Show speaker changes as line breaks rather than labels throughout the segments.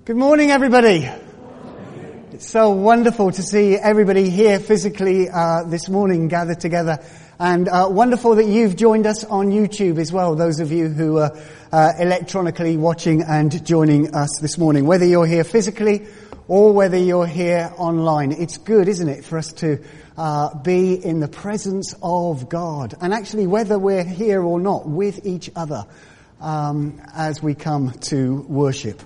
Good morning, everybody. It's so wonderful to see everybody here physically this morning gathered together. And wonderful that you've joined us on YouTube as well, those of you who are electronically watching and joining us this morning. Whether you're here physically or whether you're here online, it's good, isn't it, for us to be in the presence of God. And actually, whether we're here or not, with each other as we come to worship.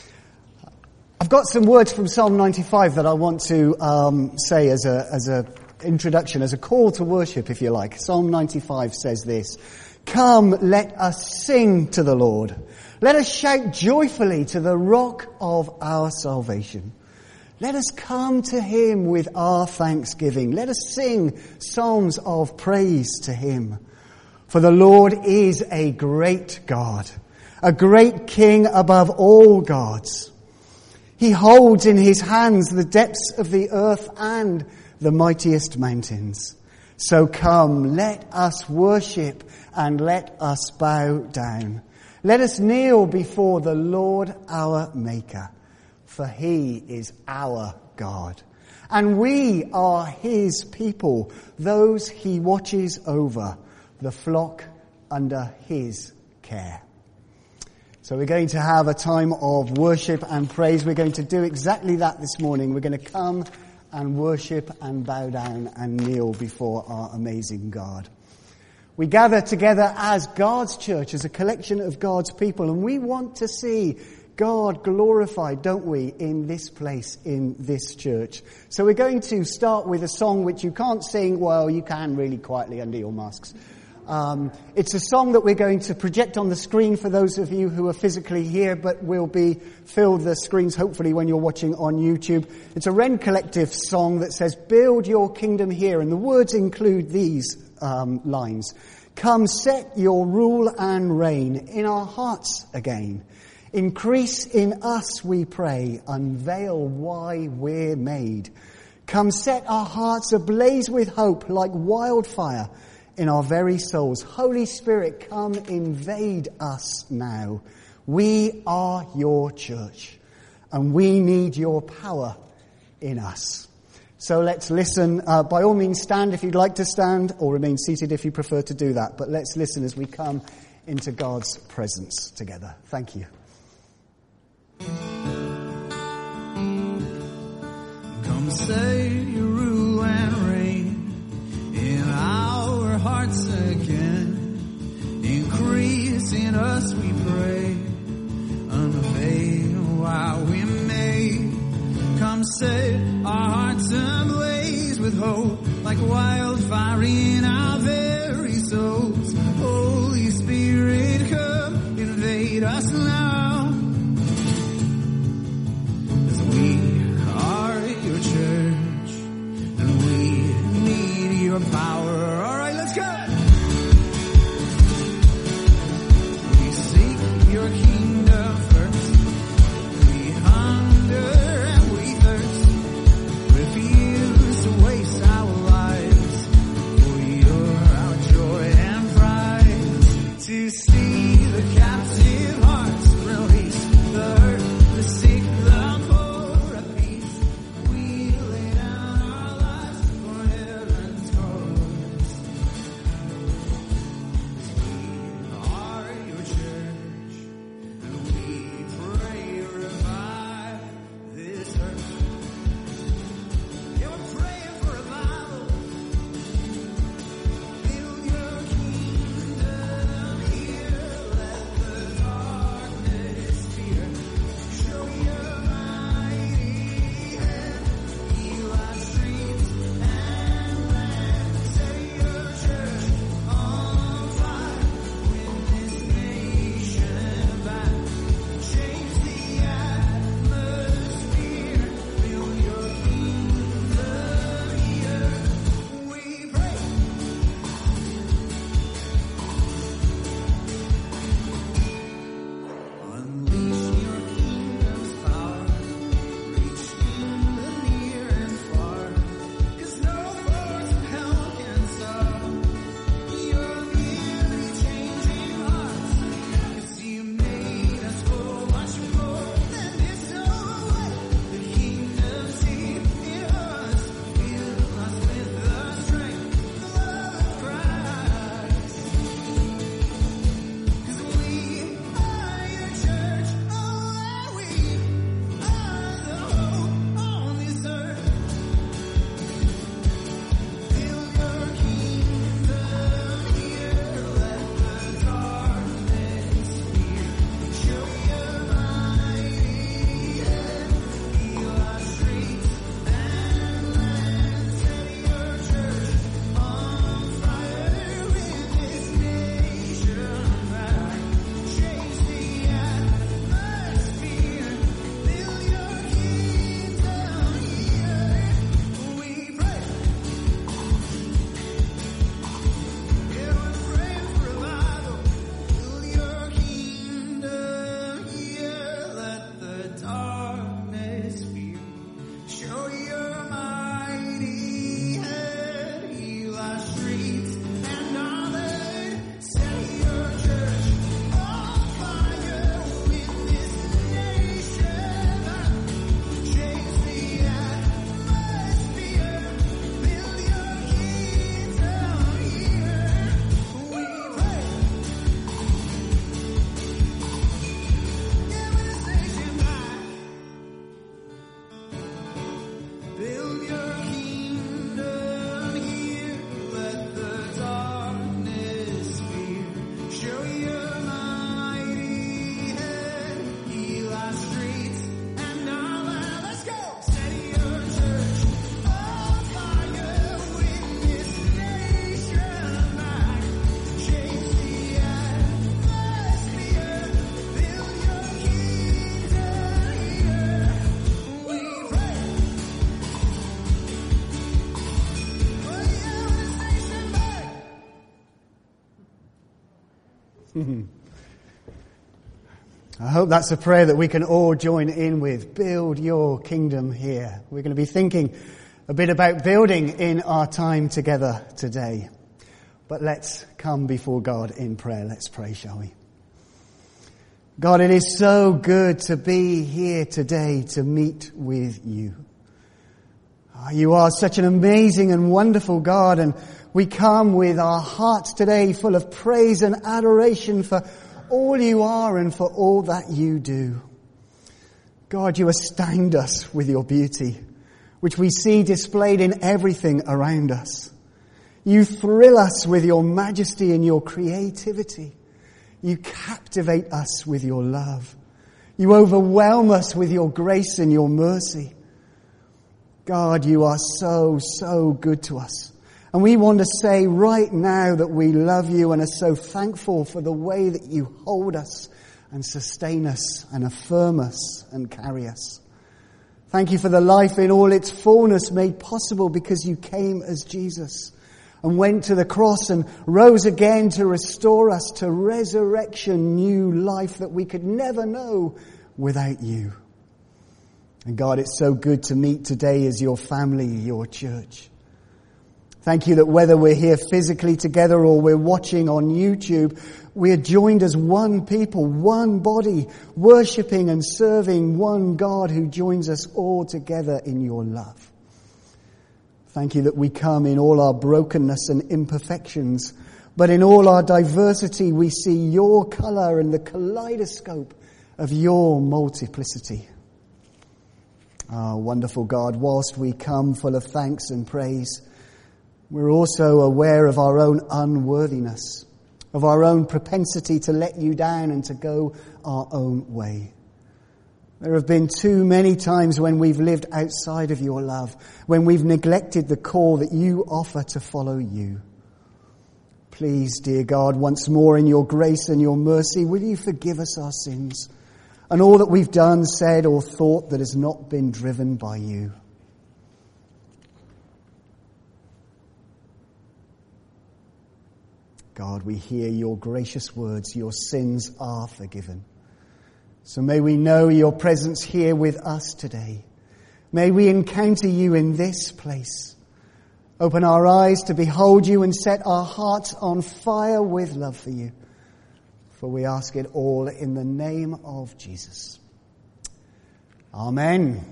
I've got some words from Psalm 95 that I want to say as a introduction, as a call to worship, if you like. Psalm 95 says this: "Come, let us sing to the Lord. Let us shout joyfully to the rock of our salvation. Let us come to him with our thanksgiving. Let us sing psalms of praise to him. For the Lord is a great God, a great King above all gods. He holds in his hands the depths of the earth and the mightiest mountains. So come, let us worship and let us bow down. Let us kneel before the Lord our Maker, for he is our God, and we are his people, those he watches over, the flock under his care." So we're going to have a time of worship and praise. We're going to do exactly that this morning. We're going to come and worship and bow down and kneel before our amazing God. We gather together as God's church, as a collection of God's people, and we want to see God glorified, don't we, in this place, in this church. So we're going to start with a song which you can't sing, well, you can really quietly under your masks. It's a song that we're going to project on the screen for those of you who are physically here, but will be filled the screens hopefully when you're watching on YouTube. It's a Wren Collective song that says, "Build your kingdom here," and the words include these lines: "Come, set your rule and reign in our hearts again. Increase in us, we pray, unveil why we're made. Come, set our hearts ablaze with hope like wildfire in our very souls. Holy Spirit, come invade us now. We are your church, and we need your power in us." So let's listen. By all means, stand if you'd like to stand, or remain seated if you prefer to do that. But let's listen as we come into God's presence together. Thank you.
Come say you rule and reign in our hearts again. Increase in us, we pray, unveil why we made. Come set our hearts ablaze with hope like wildfire in our very souls. Holy Spirit, come invade us now. We are your church, and we need your power. All right, let's go. We seek your kingdom first. We hunger and we thirst. Refuse to waste our lives, for you're our joy and
I hope that's a prayer that we can all join in with. Build your kingdom here. We're going to be thinking a bit about building in our time together today. But let's come before God in prayer. Let's pray, shall we? God, it is so good to be here today to meet with you. You are such an amazing and wonderful God, and we come with our hearts today full of praise and adoration for all you are and for all that you do. God, you astound us with your beauty, which we see displayed in everything around us. You thrill us with your majesty and your creativity. You captivate us with your love. You overwhelm us with your grace and your mercy. God, you are so, so good to us. And we want to say right now that we love you and are so thankful for the way that you hold us and sustain us and affirm us and carry us. Thank you for the life in all its fullness made possible because you came as Jesus and went to the cross and rose again to restore us to resurrection, new life that we could never know without you. And God, it's so good to meet today as your family, your church. Thank you that whether we're here physically together or we're watching on YouTube, we are joined as one people, one body, worshipping and serving one God who joins us all together in your love. Thank you that we come in all our brokenness and imperfections, but in all our diversity we see your colour and the kaleidoscope of your multiplicity. Ah, wonderful God, whilst we come full of thanks and praise, we're also aware of our own unworthiness, of our own propensity to let you down and to go our own way. There have been too many times when we've lived outside of your love, when we've neglected the call that you offer to follow you. Please, dear God, once more in your grace and your mercy, will you forgive us our sins and all that we've done, said or thought that has not been driven by you. God, we hear your gracious words. Your sins are forgiven. So may we know your presence here with us today. May we encounter you in this place. Open our eyes to behold you and set our hearts on fire with love for you. For we ask it all in the name of Jesus. Amen.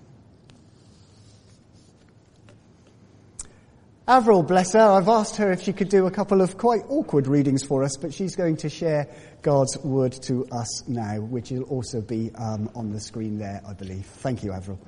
Avril, bless her, I've asked her if she could do a couple of quite awkward readings for us, but she's going to share God's word to us now, which will also be on the screen there, I believe. Thank you, Avril.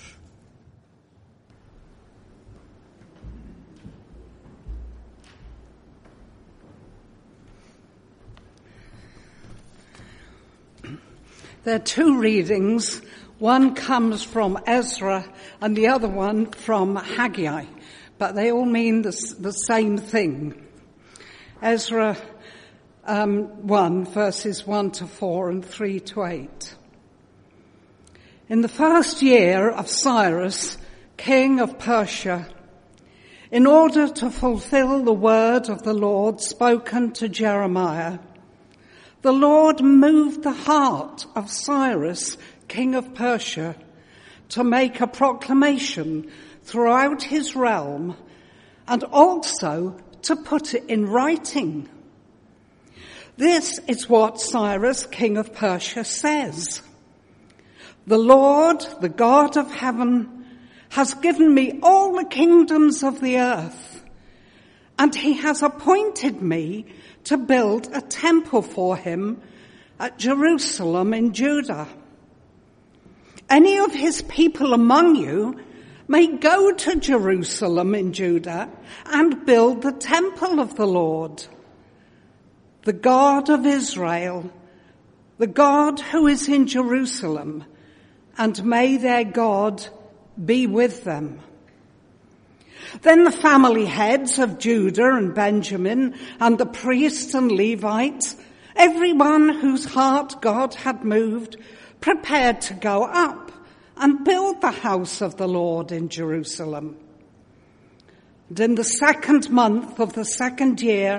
There are two readings. One comes from Ezra and the other one from Haggai. But they all mean the same thing. Ezra 1, verses 1 to 4 and 3 to 8. In the first year of Cyrus, king of Persia, in order to fulfill the word of the Lord spoken to Jeremiah, the Lord moved the heart of Cyrus, king of Persia, to make a proclamation throughout his realm, and also to put it in writing. This is what Cyrus, king of Persia, says. The Lord, the God of heaven, has given me all the kingdoms of the earth, and he has appointed me to build a temple for him at Jerusalem in Judah. Any of his people among you may go to Jerusalem in Judah and build the temple of the Lord, the God of Israel, the God who is in Jerusalem, and may their God be with them. Then the family heads of Judah and Benjamin and the priests and Levites, everyone whose heart God had moved, prepared to go up and build the house of the Lord in Jerusalem. And in the 2nd month of the 2nd year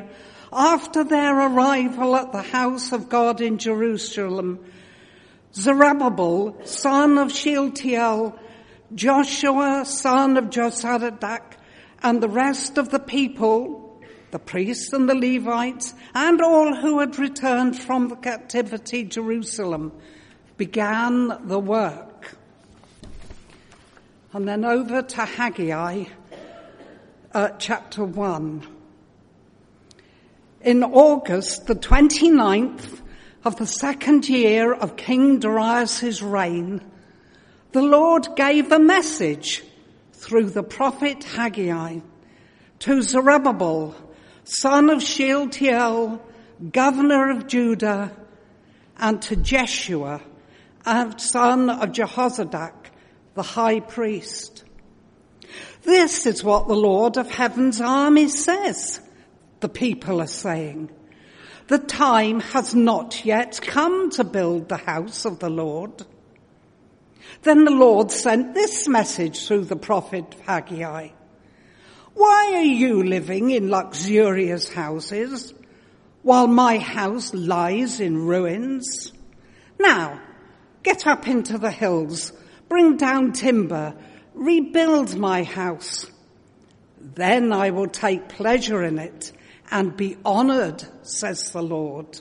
after their arrival at the house of God in Jerusalem, Zerubbabel, son of Shealtiel, Joshua, son of Josadak, and the rest of the people, the priests and the Levites, and all who had returned from the captivity to Jerusalem, began the work. And then over to Haggai, chapter 1. In August, the 29th of the second year of King Darius' reign, the Lord gave a message through the prophet Haggai to Zerubbabel, son of Shealtiel, governor of Judah, and to Jeshua, son of Jehozadak, the high priest. This is what the Lord of heaven's army says, the people are saying. The time has not yet come to build the house of the Lord. Then the Lord sent this message through the prophet Haggai. Why are you living in luxurious houses while my house lies in ruins? Now, get up into the hills, bring down timber, rebuild my house. Then I will take pleasure in it and be honored, says the Lord.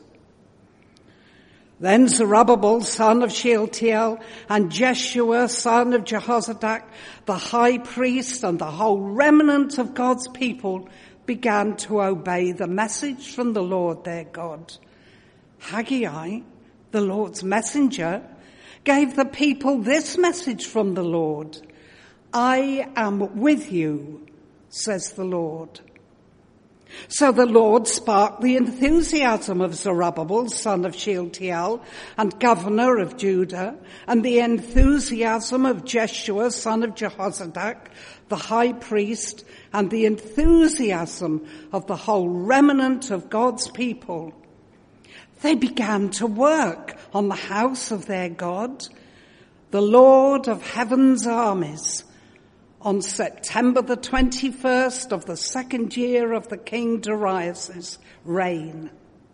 Then Zerubbabel, son of Shealtiel, and Jeshua, son of Jehozadak, the high priest, and the whole remnant of God's people began to obey the message from the Lord their God. Haggai, the Lord's messenger, gave the people this message from the Lord. I am with you, says the Lord. So the Lord sparked the enthusiasm of Zerubbabel, son of Shealtiel, and governor of Judah, and the enthusiasm of Jeshua, son of Jehozadak, the high priest, and the enthusiasm of the whole remnant of God's people. They began to work on the house of their God, the Lord of heaven's armies, on September the 21st of the second year of the King Darius' reign.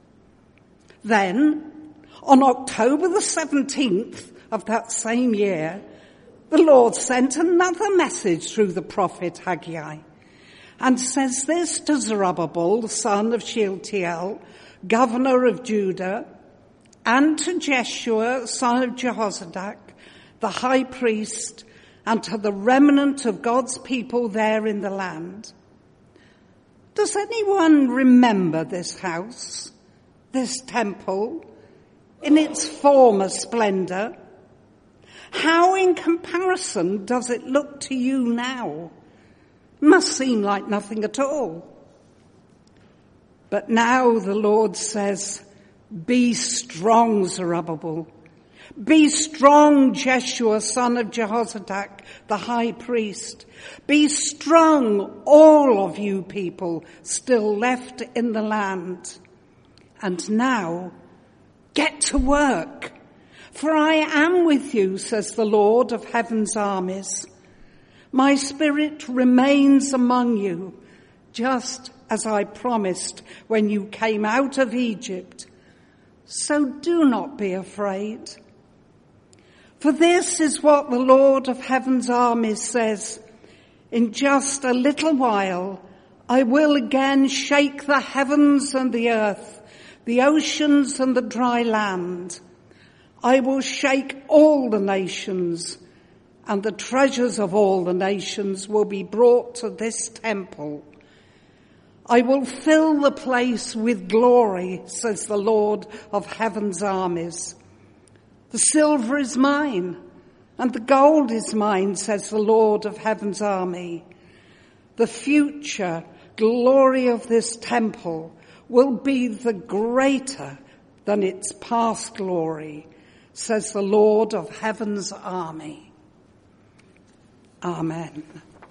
Then, on October the 17th of that same year, the Lord sent another message through the prophet Haggai, and says this to Zerubbabel, son of Shealtiel, governor of Judah, and to Jeshua, son of Jehozadak, the high priest, and to the remnant of God's people there in the land. Does anyone remember this house, this temple, in its former splendor? How in comparison does it look to you now? Must seem like nothing at all. But now the Lord says, be strong, Zerubbabel. Be strong, Jeshua, son of Jehozadak, the high priest. Be strong, all of you people still left in the land. And now, get to work. For I am with you, says the Lord of heaven's armies. My spirit remains among you, just as I promised when you came out of Egypt. So do not be afraid. For this is what the Lord of heaven's armies says, in just a little while I will again shake the heavens and the earth, the oceans and the dry land. I will shake all the nations, and the treasures of all the nations will be brought to this temple. I will fill the place with glory, says the Lord of heaven's armies. The silver is mine, and the gold is mine, says the Lord of heaven's army. The future glory of this temple will be the greater than its past glory, says the Lord of heaven's army. Amen.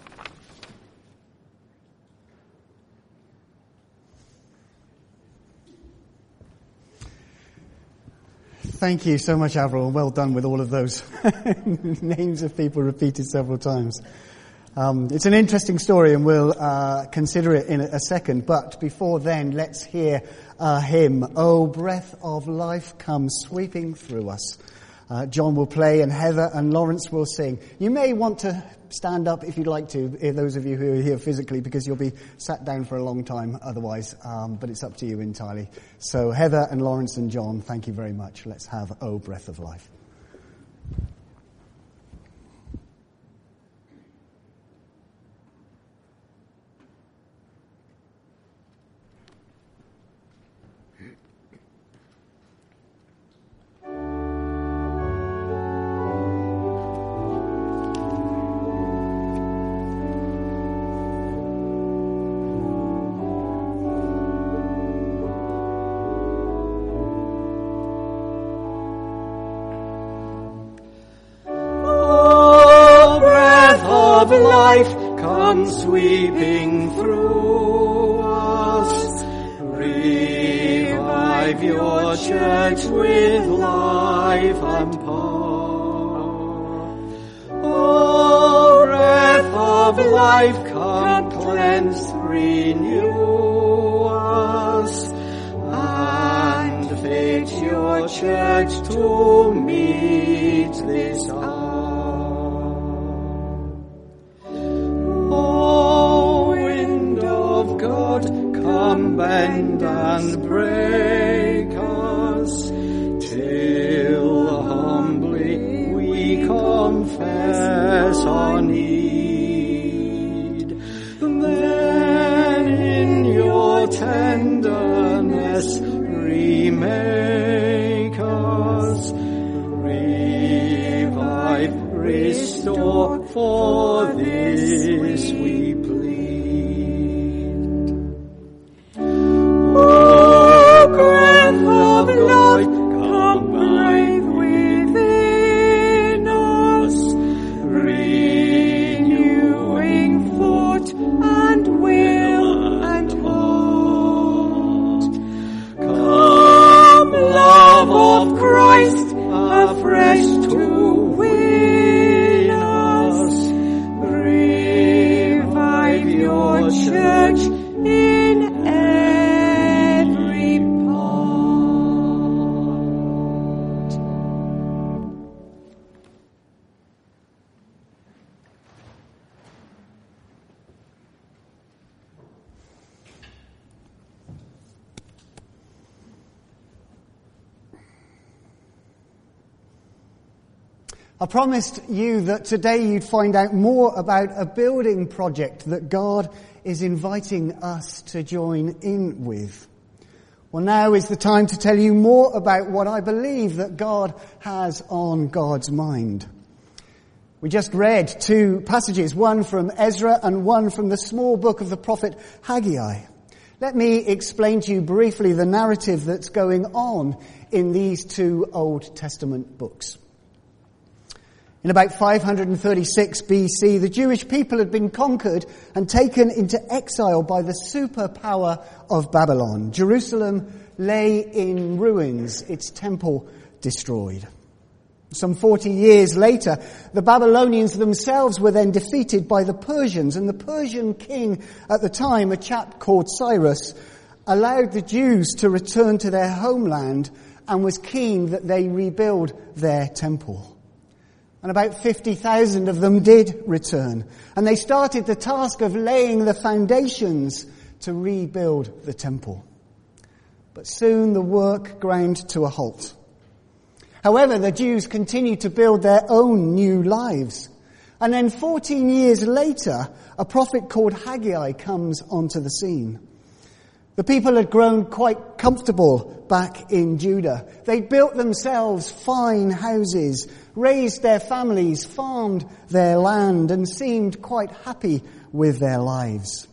Thank you so much, Avril. Well done with all of those names of people repeated several times. It's an interesting story, and we'll consider it in a second. But before then, let's hear a hymn. "O breath of life, come sweeping through us." John will play, and Heather and Lawrence will sing. You may want to stand up if you'd like to, those of you who are here physically, because you'll be sat down for a long time otherwise. But it's up to you entirely. So Heather and Lawrence and John, thank you very much. Let's have "O breath of life."
Life come sweeping through us, revive your church with life and power. O breath of life, come cleanse, renew us, and fit your church to meet this hour. Come bend and break us, till humbly we confess our need. Then in your tenderness remake us, revive, restore, for this we plead. Lord, come breathe within us, renewing thought and will and heart. Come, love of Christ, afresh to win us, revive your church in every part.
I promised you that today you'd find out more about a building project that God is inviting us to join in with. Well, now is the time to tell you more about what I believe that God has on God's mind. We just read two passages, one from Ezra and one from the small book of the prophet Haggai. Let me explain to you briefly the narrative that's going on in these two Old Testament books. In about 536 BC, the Jewish people had been conquered and taken into exile by the superpower of Babylon. Jerusalem lay in ruins, its temple destroyed. Some 40 years later, the Babylonians themselves were then defeated by the Persians, and the Persian king at the time, a chap called Cyrus, allowed the Jews to return to their homeland and was keen that they rebuild their temple. And about 50,000 of them did return. And they started the task of laying the foundations to rebuild the temple. But soon the work ground to a halt. However, the Jews continued to build their own new lives. And then 14 years later, a prophet called Haggai comes onto the scene. The people had grown quite comfortable back in Judah. They'd built themselves fine houses, raised their families, farmed their land, and seemed quite happy with their lives.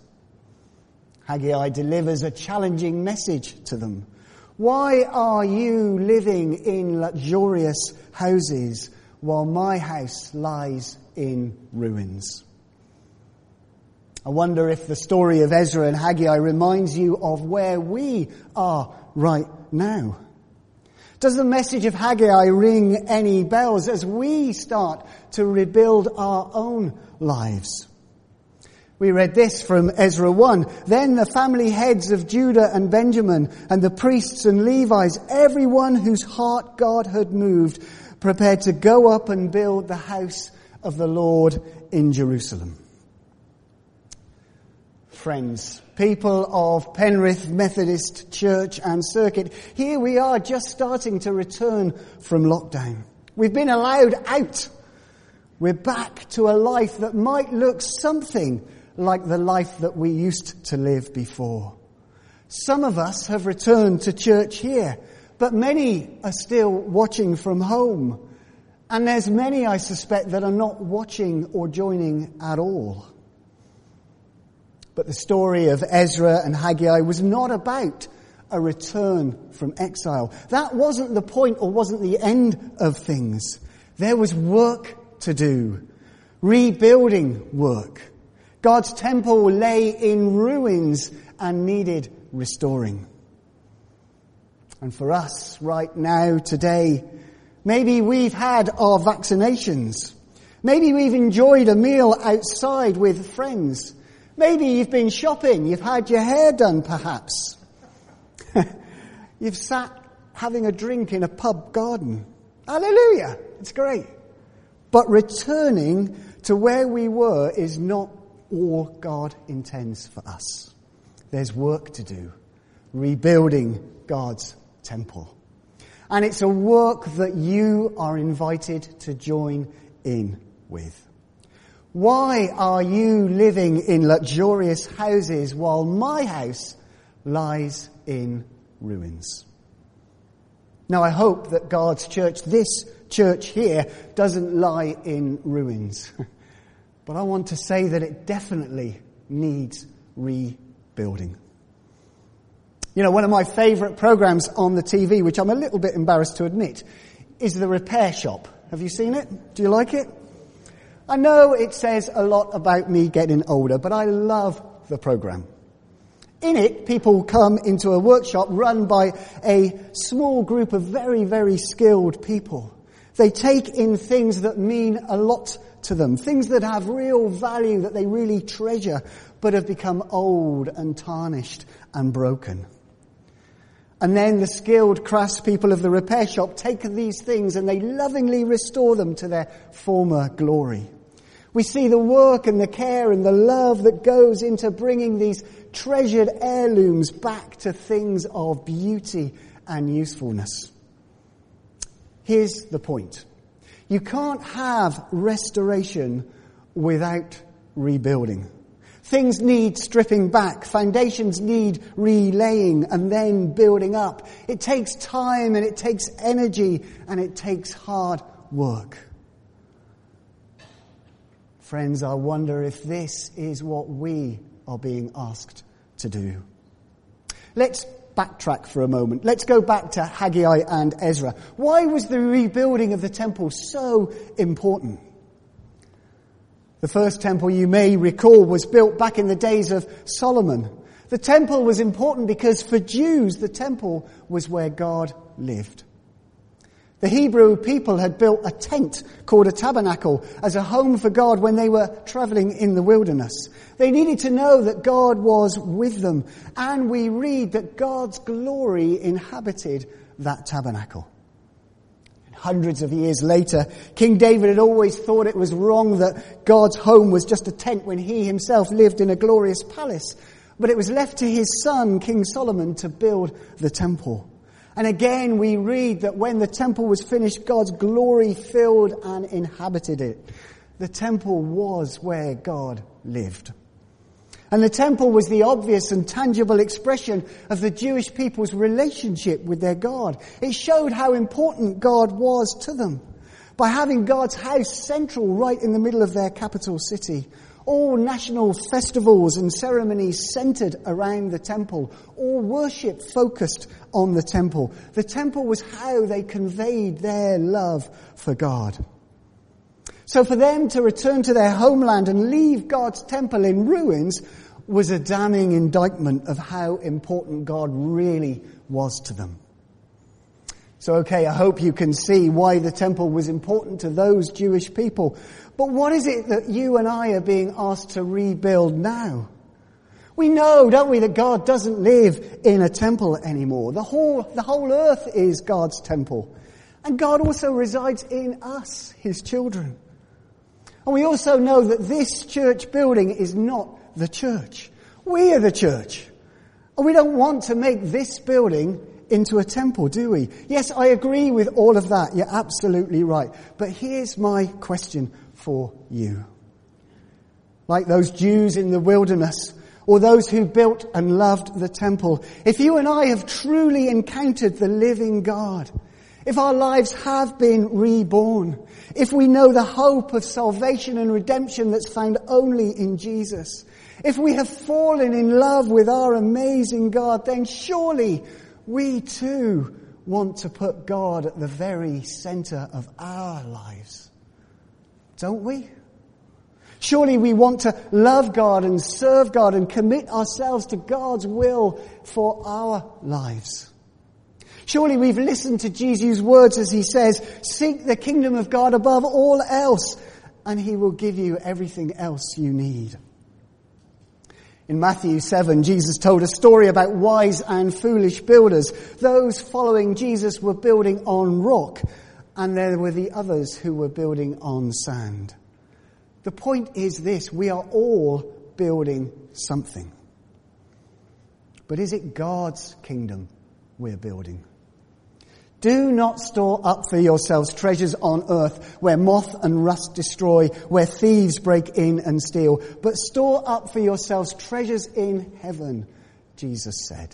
Haggai delivers a challenging message to them. Why are you living in luxurious houses while my house lies in ruins? I wonder if the story of Ezra and Haggai reminds you of where we are right now. Does the message of Haggai ring any bells as we start to rebuild our own lives? We read this from Ezra 1. Then the family heads of Judah and Benjamin and the priests and Levites, everyone whose heart God had moved, prepared to go up and build the house of the Lord in Jerusalem. Friends, people of Penrith Methodist Church and Circuit, here we are just starting to return from lockdown. We've been allowed out. We're back to a life that might look something like the life that we used to live before. Some of us have returned to church here, but many are still watching from home. And there's many, I suspect, that are not watching or joining at all. But the story of Ezra and Haggai was not about a return from exile. That wasn't the point or wasn't the end of things. There was work to do. Rebuilding work. God's temple lay in ruins and needed restoring. And for us right now, today, maybe we've had our vaccinations. Maybe we've enjoyed a meal outside with friends. Maybe you've been shopping. You've had your hair done, perhaps. You've sat having a drink in a pub garden. Hallelujah! It's great. But returning to where we were is not all God intends for us. There's work to do. Rebuilding God's temple. And it's a work that you are invited to join in with. Why are you living in luxurious houses while my house lies in ruins? Now, I hope that God's church, this church here, doesn't lie in ruins. But I want to say that it definitely needs rebuilding. You know, one of my favourite programmes on the TV, which I'm a little bit embarrassed to admit, is The Repair Shop. Have you seen it? Do you like it? I know it says a lot about me getting older, but I love the programme. In it, people come into a workshop run by a small group of very, very skilled people. They take in things that mean a lot to them, things that have real value, that they really treasure, but have become old and tarnished and broken. And then the skilled craftspeople of the repair shop take these things and they lovingly restore them to their former glory. We see the work and the care and the love that goes into bringing these treasured heirlooms back to things of beauty and usefulness. Here's the point. You can't have restoration without rebuilding. Things need stripping back. Foundations need relaying and then building up. It takes time and it takes energy and it takes hard work. Friends, I wonder if this is what we are being asked to do. Let's backtrack for a moment. Let's go back to Haggai and Ezra. Why was the rebuilding of the temple so important? The first temple, you may recall, was built back in the days of Solomon. The temple was important because for Jews, the temple was where God lived. The Hebrew people had built a tent called a tabernacle as a home for God when they were traveling in the wilderness. They needed to know that God was with them, and we read that God's glory inhabited that tabernacle. Hundreds of years later, King David had always thought it was wrong that God's home was just a tent when he himself lived in a glorious palace. But it was left to his son, King Solomon, to build the temple. And again, we read that when the temple was finished, God's glory filled and inhabited it. The temple was where God lived. And the temple was the obvious and tangible expression of the Jewish people's relationship with their God. It showed how important God was to them. By having God's house central right in the middle of their capital city, all national festivals and ceremonies centered around the temple, all worship focused on the temple. The temple was how they conveyed their love for God. So for them to return to their homeland and leave God's temple in ruins was a damning indictment of how important God really was to them. So okay, I hope you can see why the temple was important to those Jewish people. But what is it that you and I are being asked to rebuild now? We know, don't we, that God doesn't live in a temple anymore. The whole earth is God's temple. And God also resides in us, his children. And we also know that this church building is not the church. We are the church. And we don't want to make this building into a temple, do we? Yes, I agree with all of that. You're absolutely right. But here's my question for you. Like those Jews in the wilderness, or those who built and loved the temple, if you and I have truly encountered the living God, if our lives have been reborn, if we know the hope of salvation and redemption that's found only in Jesus, if we have fallen in love with our amazing God, then surely we too want to put God at the very center of our lives. Don't we? Surely we want to love God and serve God and commit ourselves to God's will for our lives. Surely we've listened to Jesus' words as he says, seek the kingdom of God above all else, and he will give you everything else you need. In Matthew 7, Jesus told a story about wise and foolish builders. Those following Jesus were building on rock, and there were the others who were building on sand. The point is this: we are all building something. But is it God's kingdom we're building? Do not store up for yourselves treasures on earth where moth and rust destroy, where thieves break in and steal. But store up for yourselves treasures in heaven, Jesus said.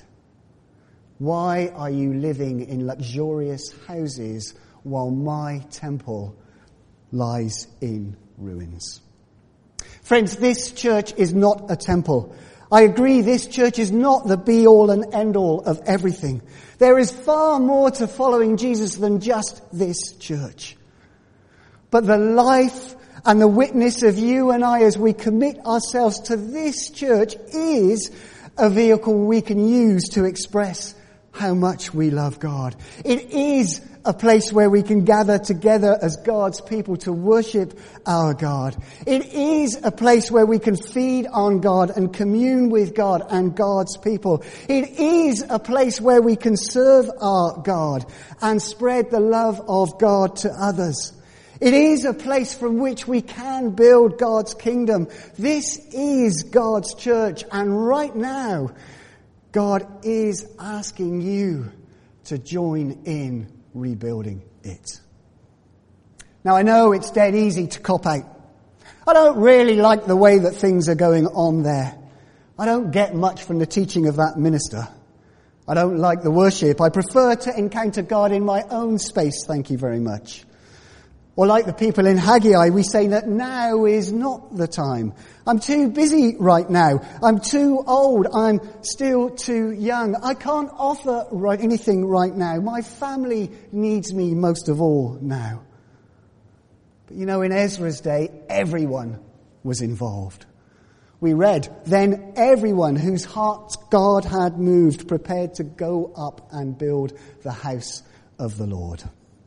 Why are you living in luxurious houses while my temple lies in ruins? Friends, this church is not a temple. I agree, this church is not the be-all and end-all of everything. There is far more to following Jesus than just this church. But the life and the witness of you and I as we commit ourselves to this church is a vehicle we can use to express how much we love God. It is a place where we can gather together as God's people to worship our God. It is a place where we can feed on God and commune with God and God's people. It is a place where we can serve our God and spread the love of God to others. It is a place from which we can build God's kingdom. This is God's church, and right now, God is asking you to join in rebuilding it. Now, I know it's dead easy to cop out. I don't really like the way that things are going on there. I don't get much from the teaching of that minister. I don't like the worship. I prefer to encounter God in my own space, thank you very much. Or like the people in Haggai, we say that now is not the time. I'm too busy right now. I'm too old. I'm still too young. I can't offer anything right now. My family needs me most of all now. But you know, in Ezra's day, everyone was involved. We read, then everyone whose hearts God had moved prepared to go up and build the house of the Lord.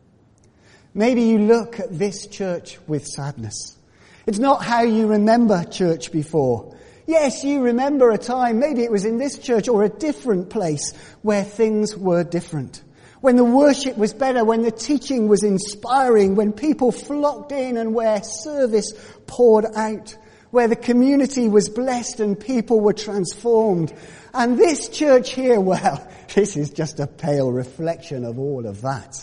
Maybe you look at this church with sadness. It's not how you remember church before. Yes, you remember a time, maybe it was in this church or a different place, where things were different. When the worship was better, when the teaching was inspiring, when people flocked in and where service poured out, where the community was blessed and people were transformed. And this church here, well, this is just a pale reflection of all of that.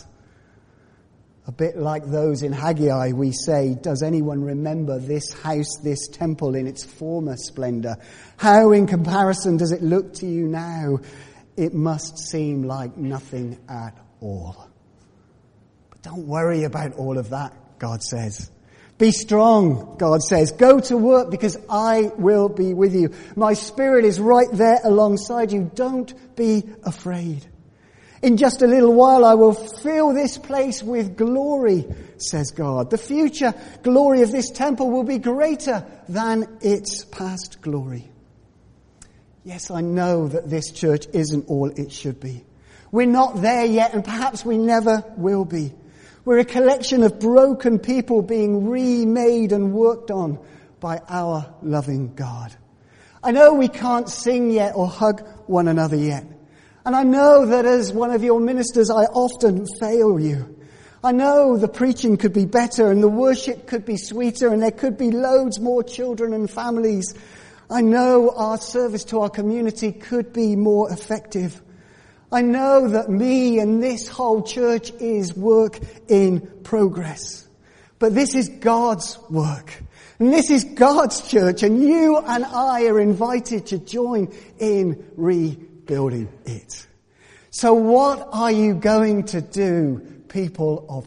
A bit like those in Haggai, we say, does anyone remember this house, this temple in its former splendor? How in comparison does it look to you now? It must seem like nothing at all. But don't worry about all of that, God says. Be strong, God says. Go to work because I will be with you. My Spirit is right there alongside you. Don't be afraid. In just a little while I will fill this place with glory, says God. The future glory of this temple will be greater than its past glory. Yes, I know that this church isn't all it should be. We're not there yet, and perhaps we never will be. We're a collection of broken people being remade and worked on by our loving God. I know we can't sing yet or hug one another yet. And I know that as one of your ministers, I often fail you. I know the preaching could be better and the worship could be sweeter and there could be loads more children and families. I know our service to our community could be more effective. I know that me and this whole church is work in progress. But this is God's work. And this is God's church, and you and I are invited to join in rebuilding it. So what are you going to do, people of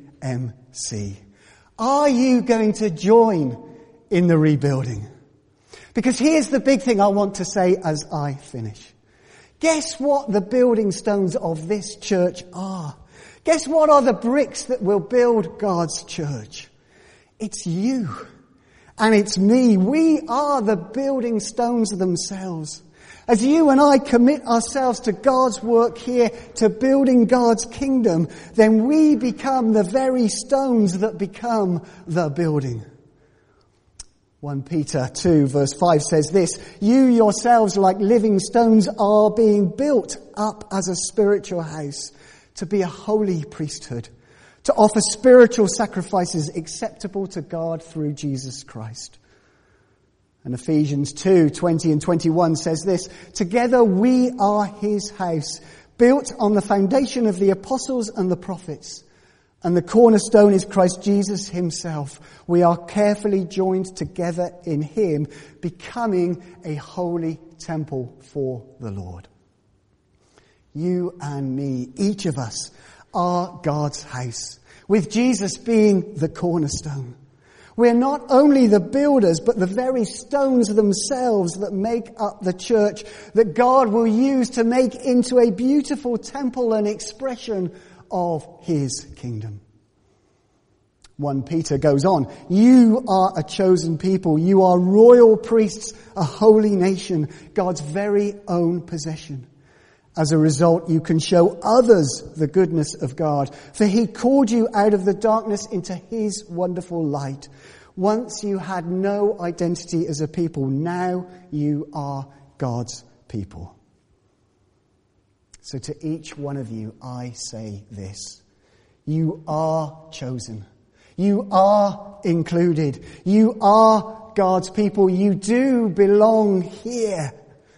PMC? Are you going to join in the rebuilding? Because here's the big thing I want to say as I finish. Guess what the building stones of this church are? Guess what are the bricks that will build God's church? It's you. And it's me. We are the building stones themselves. As you and I commit ourselves to God's work here, to building God's kingdom, then we become the very stones that become the building. 1 Peter 2 verse 5 says this, "You yourselves like living stones are being built up as a spiritual house to be a holy priesthood, to offer spiritual sacrifices acceptable to God through Jesus Christ." And Ephesians 2:20 and 21 says this, "Together we are his house, built on the foundation of the apostles and the prophets. And the cornerstone is Christ Jesus himself. We are carefully joined together in him, becoming a holy temple for the Lord." You and me, each of us, are God's house, with Jesus being the cornerstone. We're not only the builders, but the very stones themselves that make up the church that God will use to make into a beautiful temple and expression of his kingdom. 1 Peter goes on, "You are a chosen people. You are royal priests, a holy nation, God's very own possession. As a result, you can show others the goodness of God, for he called you out of the darkness into his wonderful light. Once you had no identity as a people, now you are God's people." So to each one of you, I say this. You are chosen. You are included. You are God's people. You do belong here.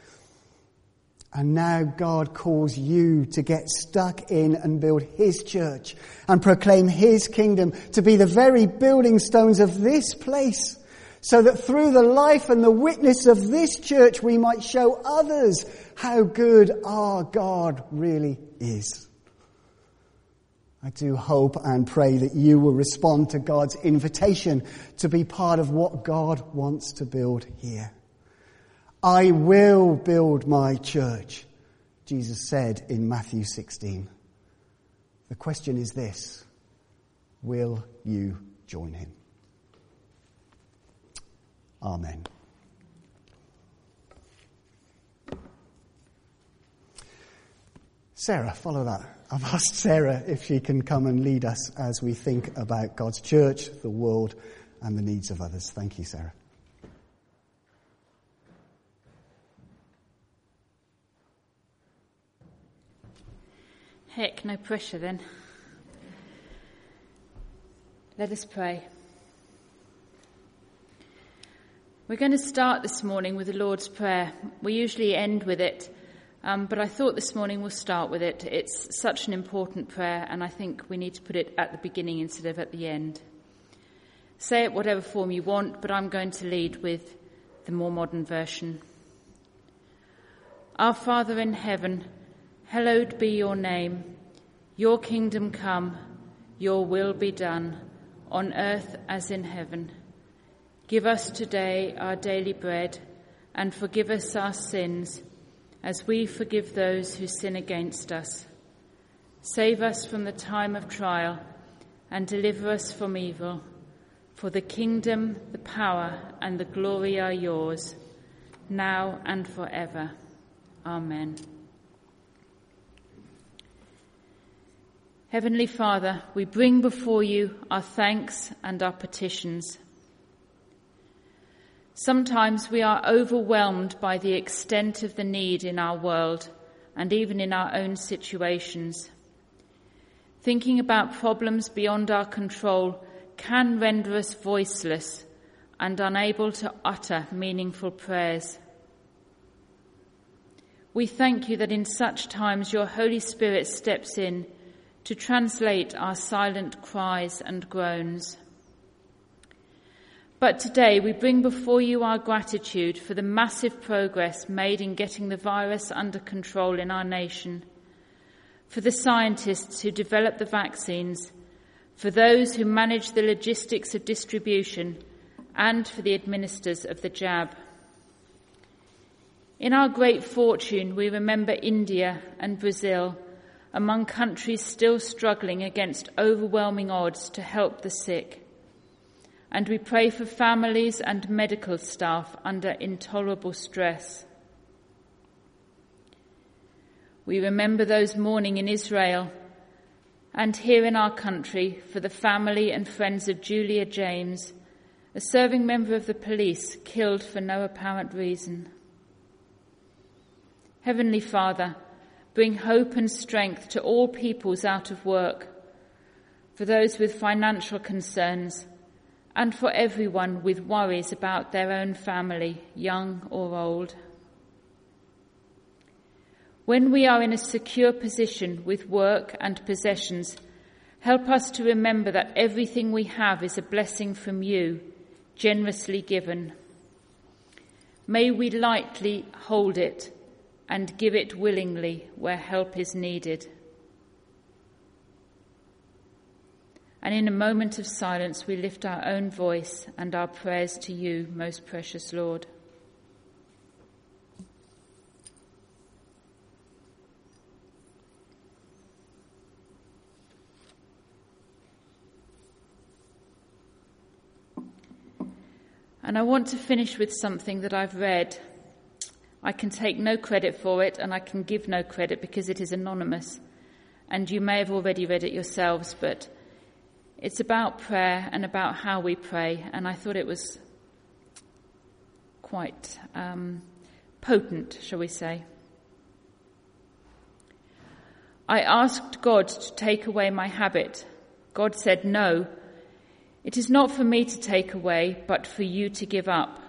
And now God calls you to get stuck in and build his church and proclaim his kingdom to be the very building stones of this place, so that through the life and the witness of this church we might show others how good our God really is. I do hope and pray that you will respond to God's invitation to be part of what God wants to build here. "I will build my church," Jesus said in Matthew 16. The question is this: will you join him? Amen. Sarah, follow that. I've asked Sarah if she can come and lead us as we think about God's church, the world, and the needs of others. Thank you, Sarah.
Heck, no pressure then. Let us pray. We're going to start this morning with the Lord's Prayer. We usually end with it, but I thought this morning we'll start with it. It's such an important prayer, and I think we need to put it at the beginning instead of at the end. Say it whatever form you want, but I'm going to lead with the more modern version. Our Father in heaven, hallowed be your name. Your kingdom come, your will be done, on earth as in heaven. Give us today our daily bread, and forgive us our sins, as we forgive those who sin against us. Save us from the time of trial, and deliver us from evil. For the kingdom, the power, and the glory are yours, now and forever. Amen. Heavenly Father, we bring before you our thanks and our petitions. Sometimes we are overwhelmed by the extent of the need in our world and even in our own situations. Thinking about problems beyond our control can render us voiceless and unable to utter meaningful prayers. We thank you that in such times your Holy Spirit steps in to translate our silent cries and groans. But today we bring before you our gratitude for the massive progress made in getting the virus under control in our nation, for the scientists who developed the vaccines, for those who manage the logistics of distribution, and for the administrators of the jab. In our great fortune, we remember India and Brazil among countries still struggling against overwhelming odds to help the sick. And we pray for families and medical staff under intolerable stress. We remember those mourning in Israel and here in our country for the family and friends of Julia James, a serving member of the police killed for no apparent reason. Heavenly Father, bring hope and strength to all peoples out of work, for those with financial concerns, and for everyone with worries about their own family, young or old. When we are in a secure position with work and possessions, help us to remember that everything we have is a blessing from you, generously given. May we lightly hold it and give it willingly where help is needed. And in a moment of silence, we lift our own voice and our prayers to you, most precious Lord. And I want to finish with something that I've read. I can take no credit for it, and I can give no credit because it is anonymous. And you may have already read it yourselves, but it's about prayer and about how we pray, and I thought it was quite potent, shall we say. I asked God to take away my habit. God said, "No, it is not for me to take away, but for you to give up."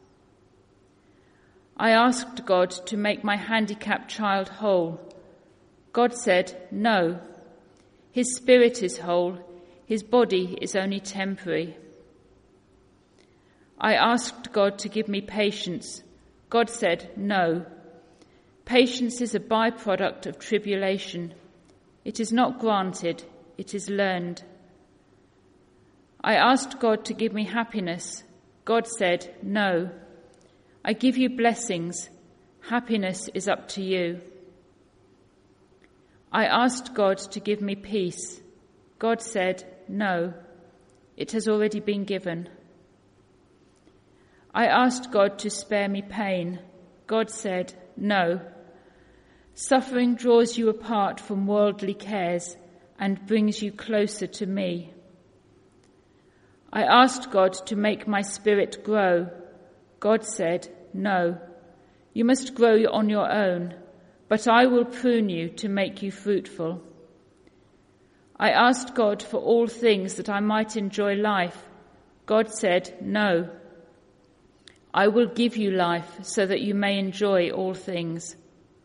I asked God to make my handicapped child whole. God said, "No, his spirit is whole. His body is only temporary." I asked God to give me patience. God said, "No. Patience is a byproduct of tribulation. It is not granted, it is learned." I asked God to give me happiness. God said, "No. I give you blessings. Happiness is up to you." I asked God to give me peace. God said, "No, it has already been given." I asked God to spare me pain. God said, "No. Suffering draws you apart from worldly cares and brings you closer to me." I asked God to make my spirit grow. God said, "No, you must grow on your own, but I will prune you to make you fruitful." I asked God for all things that I might enjoy life. God said, "No. I will give you life so that you may enjoy all things."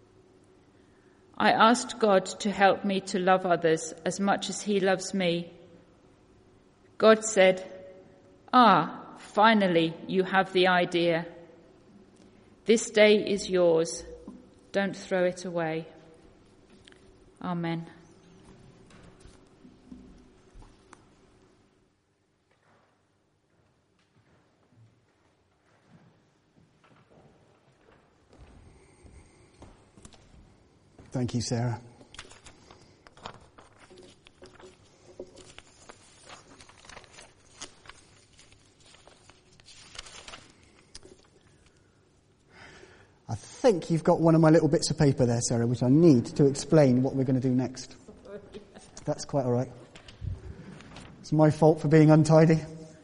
I asked God to help me to love others as much as he loves me. God said, "Finally, you have the idea. This day is yours. Don't throw it away." Amen.
Thank you, Sarah. I think you've got one of my little bits of paper there, Sarah, which I need to explain what we're going to do next. that's quite all right. It's my fault for being untidy.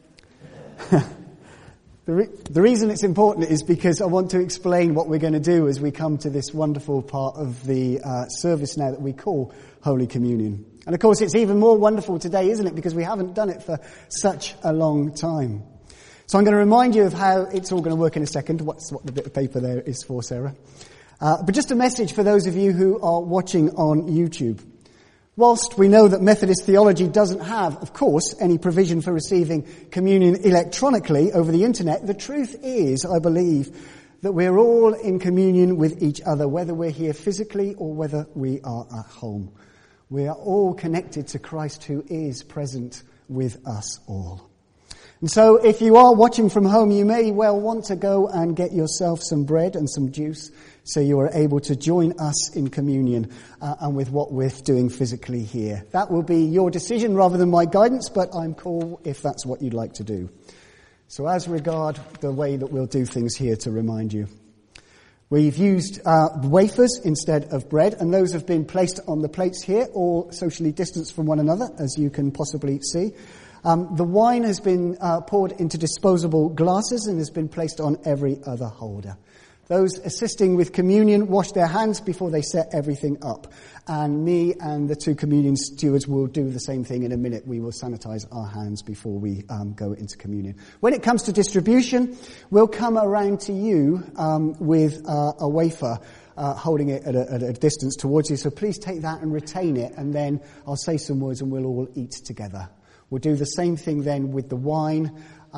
The reason it's important is because I want to explain what we're going to do as we come to this wonderful part of the service now that we call Holy Communion. And of course, it's even more wonderful today, isn't it? Because we haven't done it for such a long time. So I'm going to remind you of how it's all going to work in a second. What the bit of paper there is for, Sarah. But just a message for those of you who are watching on YouTube. Whilst we know that Methodist theology doesn't have, of course, any provision for receiving communion electronically over the internet, the truth is, I believe, that we're all in communion with each other, whether we're here physically or whether we are at home. We are all connected to Christ who is present with us all. And so if you are watching from home, you may well want to go and get yourself some bread and some juice so you are able to join us in communion and with what we're doing physically here. That will be your decision rather than my guidance, but I'm cool if that's what you'd like to do. So as regard the way that we'll do things here to remind you, we've used wafers instead of bread, and those have been placed on the plates here, all socially distanced from one another, as you can possibly see. The wine has been poured into disposable glasses and has been placed on every other holder. Those assisting with communion wash their hands before they set everything up. And me and the two communion stewards will do the same thing in a minute. We will sanitize our hands before we go into communion. When it comes to distribution, we'll come around to you with a wafer holding it at a distance towards you. So please take that and retain it, and then I'll say some words and we'll all eat together. We'll do the same thing then with the wine,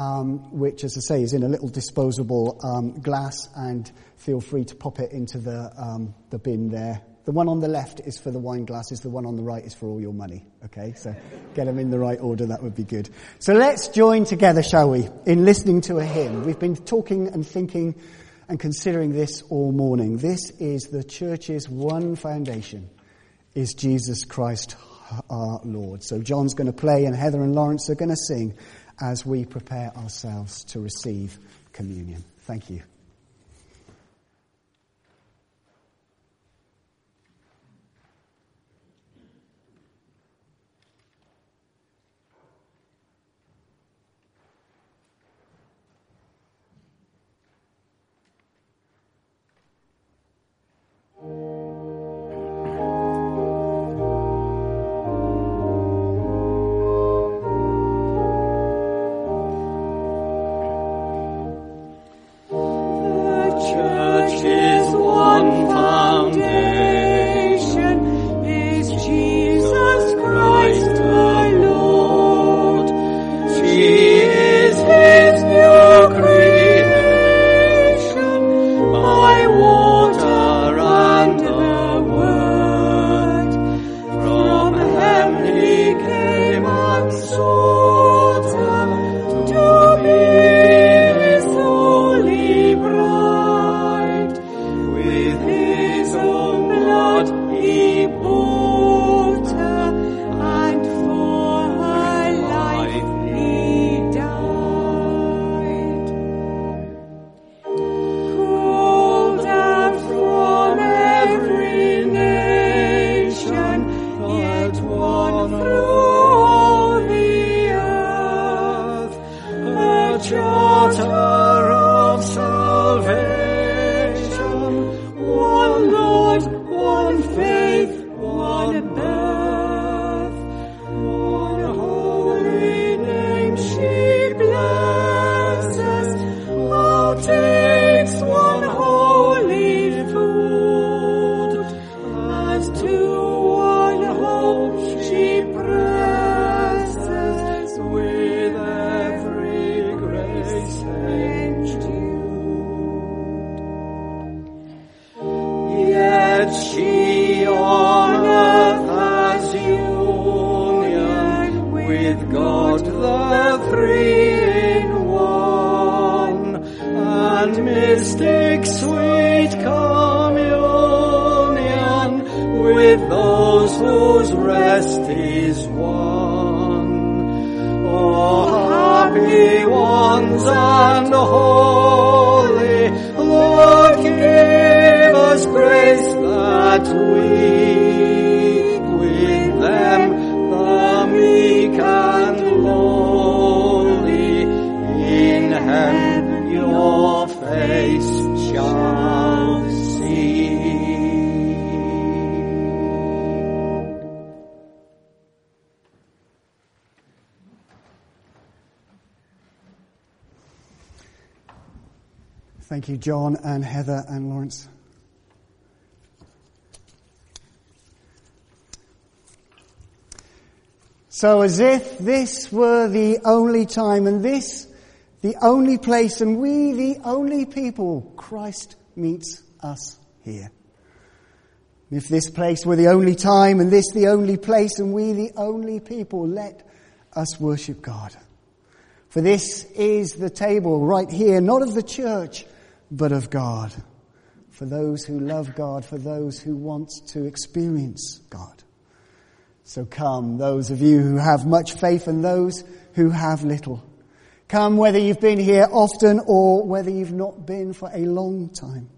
which, as I say, is in a little disposable glass, and feel free to pop it into the bin there. The one on the left is for the wine glasses, the one on the right is for all your money, okay? So get them in the right order, that would be good. So let's join together, shall we, in listening to a hymn. We've been talking and thinking and considering this all morning. This is the church's one foundation, is Jesus Christ our Lord. So John's going to play and Heather and Lawrence are going to sing as we prepare ourselves to receive communion. Thank you.
heaven your face shall see.
Thank you, John and Heather and Lawrence. So as if this were the only time and this the only place and we the only people, Christ meets us here. If this place were the only time and this the only place and we the only people, let us worship God. For this is the table right here, not of the church, but of God. For those who love God, for those who want to experience God. So come, those of you who have much faith and those who have little. Come whether you've been here often or whether you've not been for a long time.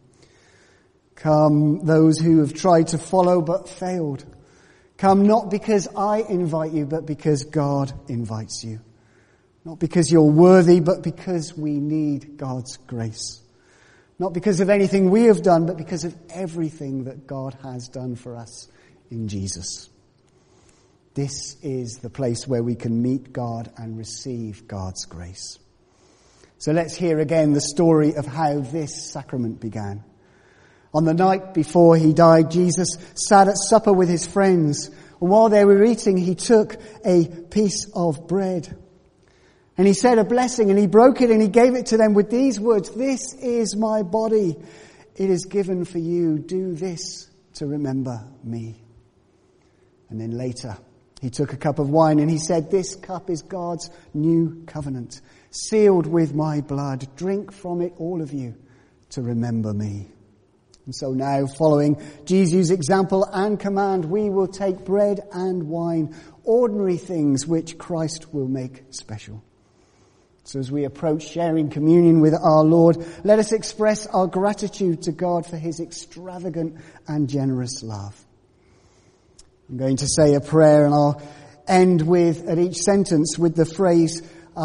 Come those who have tried to follow but failed. Come not because I invite you, but because God invites you. Not because you're worthy, but because we need God's grace. Not because of anything we have done, but because of everything that God has done for us in Jesus. This is the place where we can meet God and receive God's grace. So let's hear again the story of how this sacrament began. On the night before he died, Jesus sat at supper with his friends. And while they were eating, he took a piece of bread. And he said a blessing, and he broke it, and he gave it to them with these words, "This is my body. It is given for you. Do this to remember me." And then later, he took a cup of wine, and he said, "This cup is God's new covenant, sealed with my blood. Drink from it, all of you, to remember me." And so now, following Jesus' example and command, we will take bread and wine, ordinary things which Christ will make special. So as we approach sharing communion with our Lord, let us express our gratitude to God for his extravagant and generous love. I'm going to say a prayer, and I'll end with, at each sentence, with the phrase,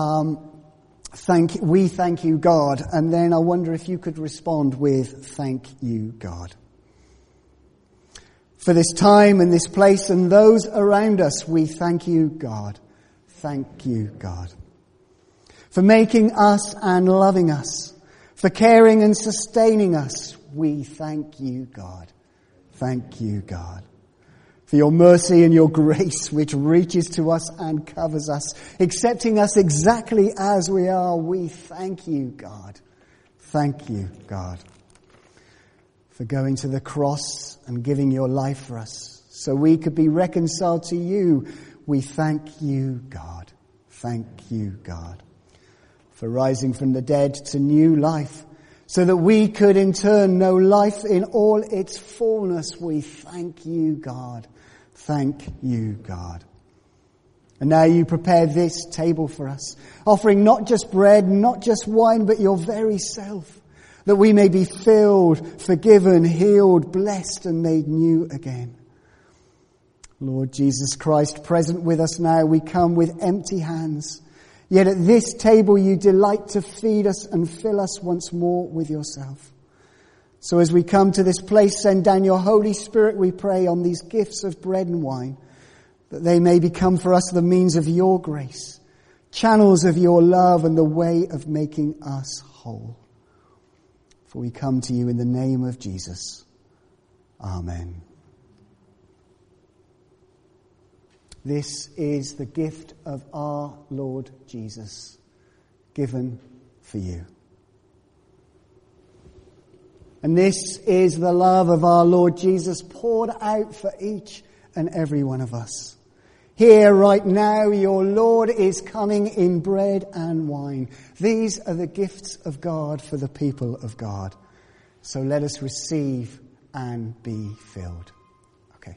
we thank you, God. And then I wonder if you could respond with, thank you, God. For this time and this place and those around us, we thank you, God. Thank you, God. For making us and loving us, for caring and sustaining us, we thank you, God. Thank you, God. For your mercy and your grace which reaches to us and covers us, accepting us exactly as we are, we thank you, God. Thank you, God. For going to the cross and giving your life for us so we could be reconciled to you, we thank you, God. Thank you, God. For rising from the dead to new life, so that we could in turn know life in all its fullness. We thank you, God. Thank you, God. And now you prepare this table for us, offering not just bread, not just wine, but your very self, that we may be filled, forgiven, healed, blessed, and made new again. Lord Jesus Christ, present with us now, we come with empty hands. Yet at this table you delight to feed us and fill us once more with yourself. So as we come to this place, send down your Holy Spirit, we pray, on these gifts of bread and wine, that they may become for us the means of your grace, channels of your love and the way of making us whole. For we come to you in the name of Jesus. Amen. This is the gift of our Lord Jesus, given for you. And this is the love of our Lord Jesus poured out for each and every one of us. Here right now, your Lord is coming in bread and wine. These are the gifts of God for the people of God. So let us receive and be filled. Okay.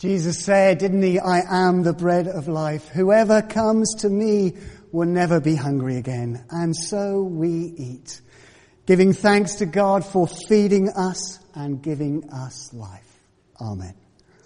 Jesus said, didn't he, I am the bread of life. Whoever comes to me will never be hungry again. And so we eat, giving thanks to God for feeding us and giving us life. Amen.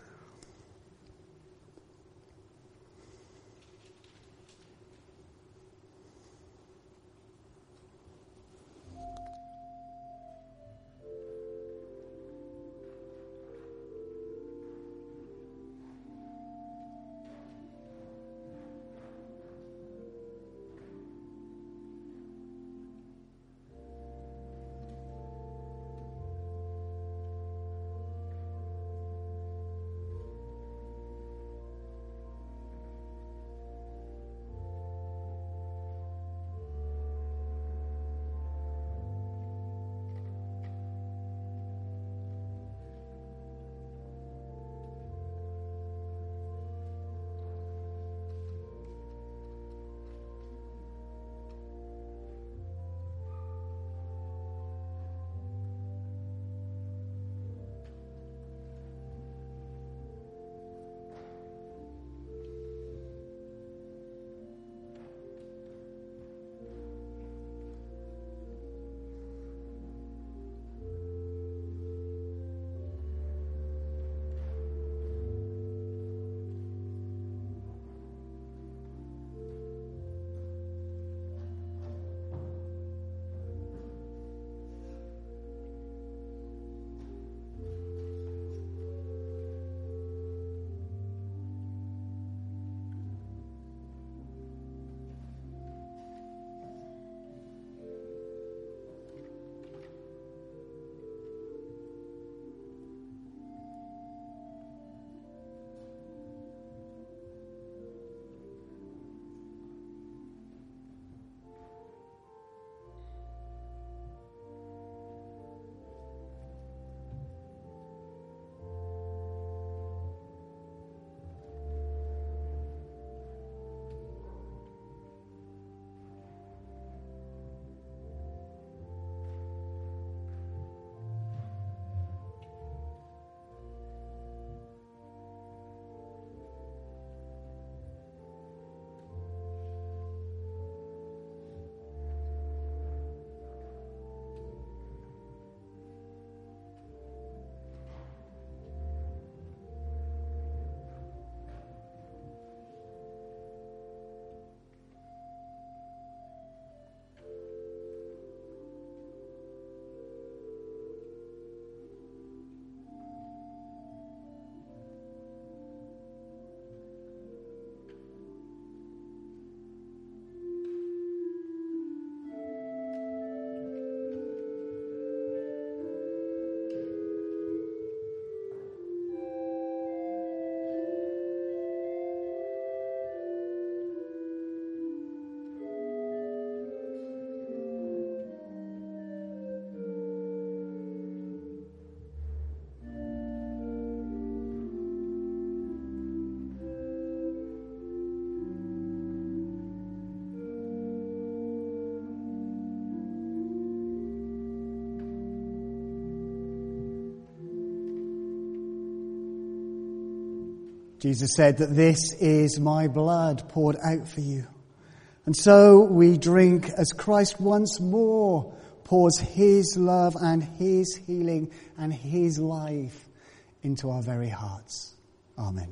Jesus said that this is my blood poured out for you. And so we drink as Christ once more pours his love and his healing and his life into our very hearts. Amen.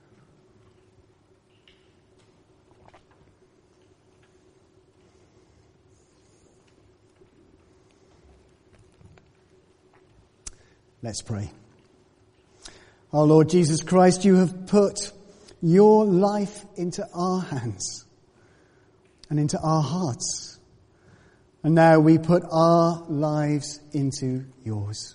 Let's pray. Our Lord Jesus Christ, you have put your life into our hands and into our hearts. And now we put our lives into yours.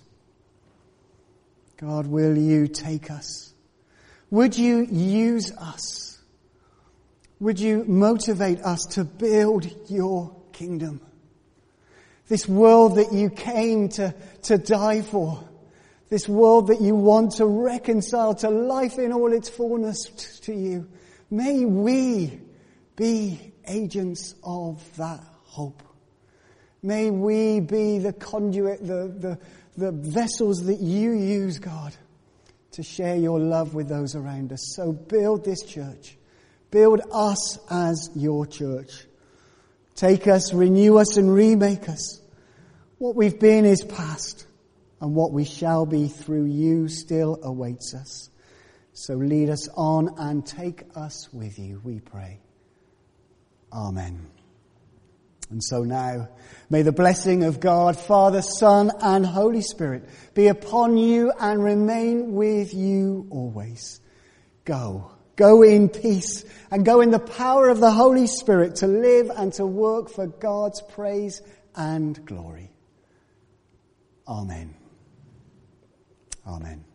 God, will you take us? Would you use us? Would you motivate us to build your kingdom? This world that you came to die for. This world that you want to reconcile to life in all its fullness to you. May we be agents of that hope. May we be the conduit, the vessels that you use, God, to share your love with those around us. So build this church. Build us as your church. Take us, renew us, and remake us. What we've been is past, and what we shall be through you still awaits us. So lead us on and take us with you, we pray. Amen. And so now, may the blessing of God, Father, Son, and Holy Spirit be upon you and remain with you always. Go in peace and go in the power of the Holy Spirit to live and to work for God's praise and glory. Amen. Amen.